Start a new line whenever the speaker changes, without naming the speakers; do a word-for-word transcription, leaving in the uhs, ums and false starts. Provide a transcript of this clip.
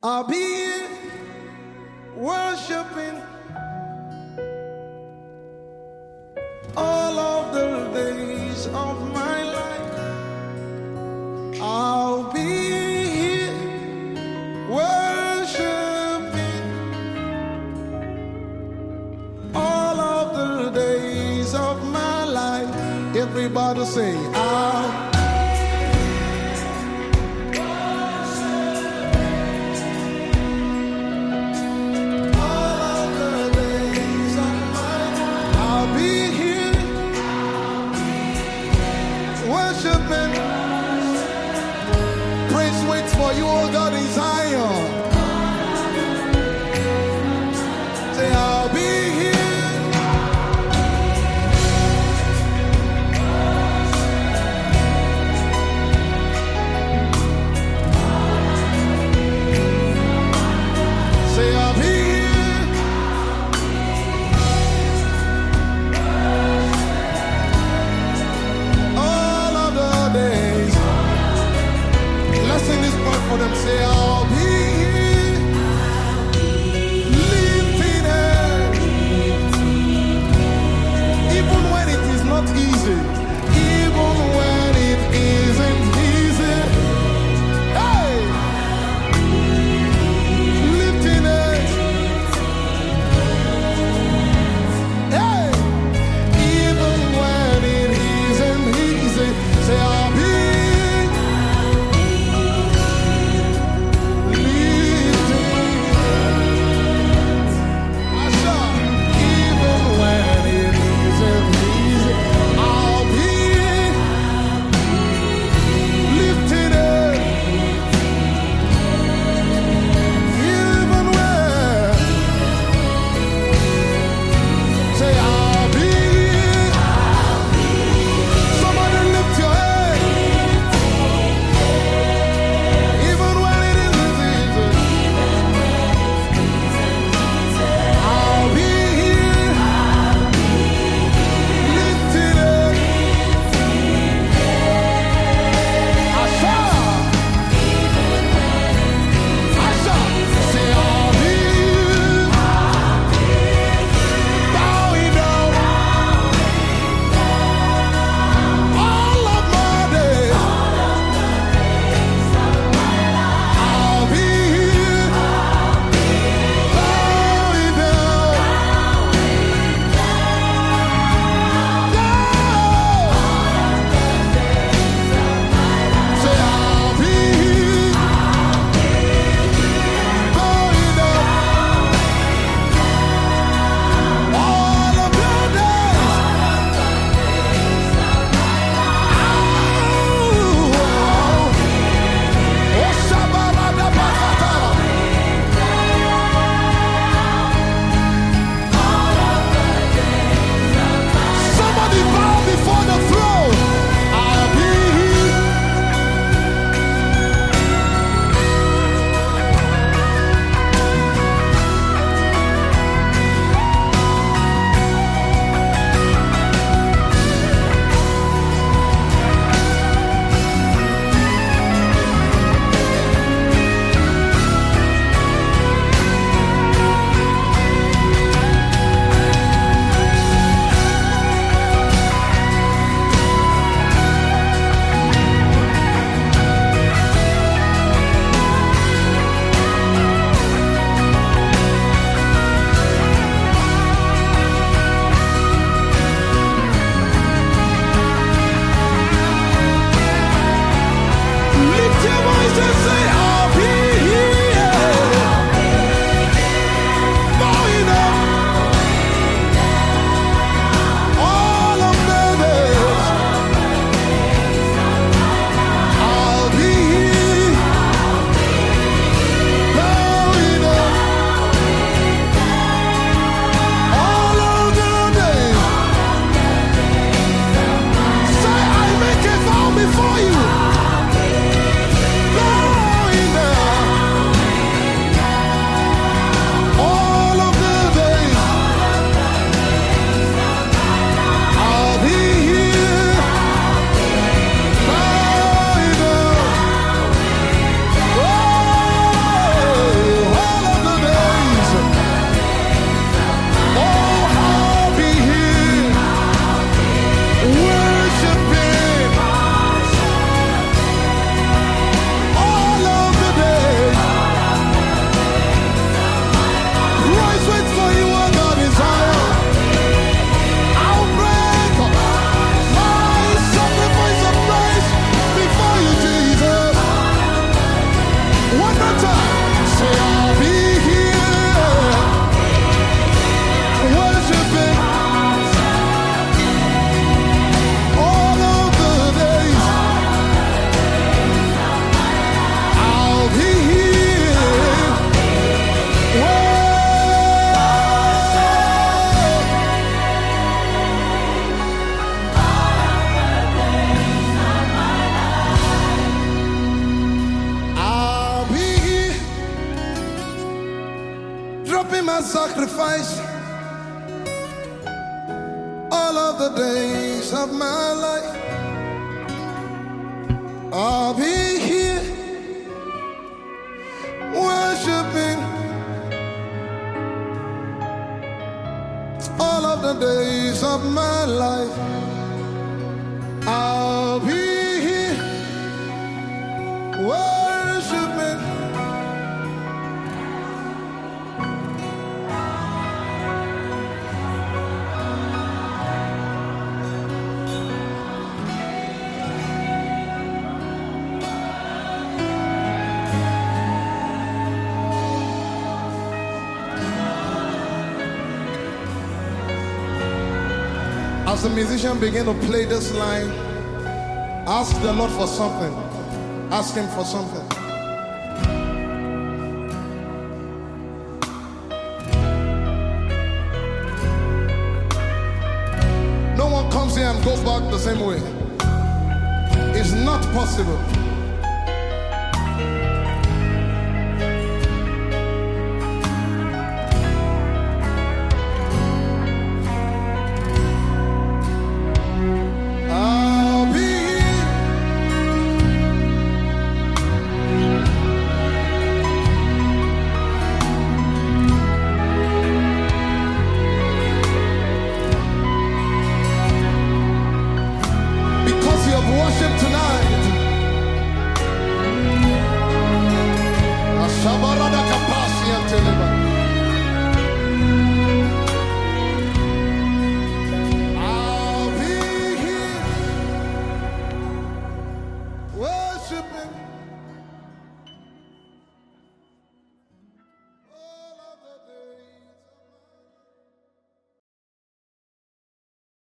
I'll be here worshiping all of the days of my life. I'll be here worshiping all of the days of my life. Everybody say, I'll praise waits for you, oh God, in Zion. Say, I'll be here. Say, I'll be here. All of the days. Let's sing this part for them. Say, I'll be here, lifting hands, even when it is not easy, even when it isn't easy. Hey, lifting hands. Hey, even when it isn't easy. Say, I'll be my sacrifice all of the days of my life. I'll be here worshiping all of the days of my life. I'll be here worshiping. As the musician begin to play this line, ask the Lord for something. Ask him for something. No one comes here and goes back the same way. It's not possible. Worship tonight.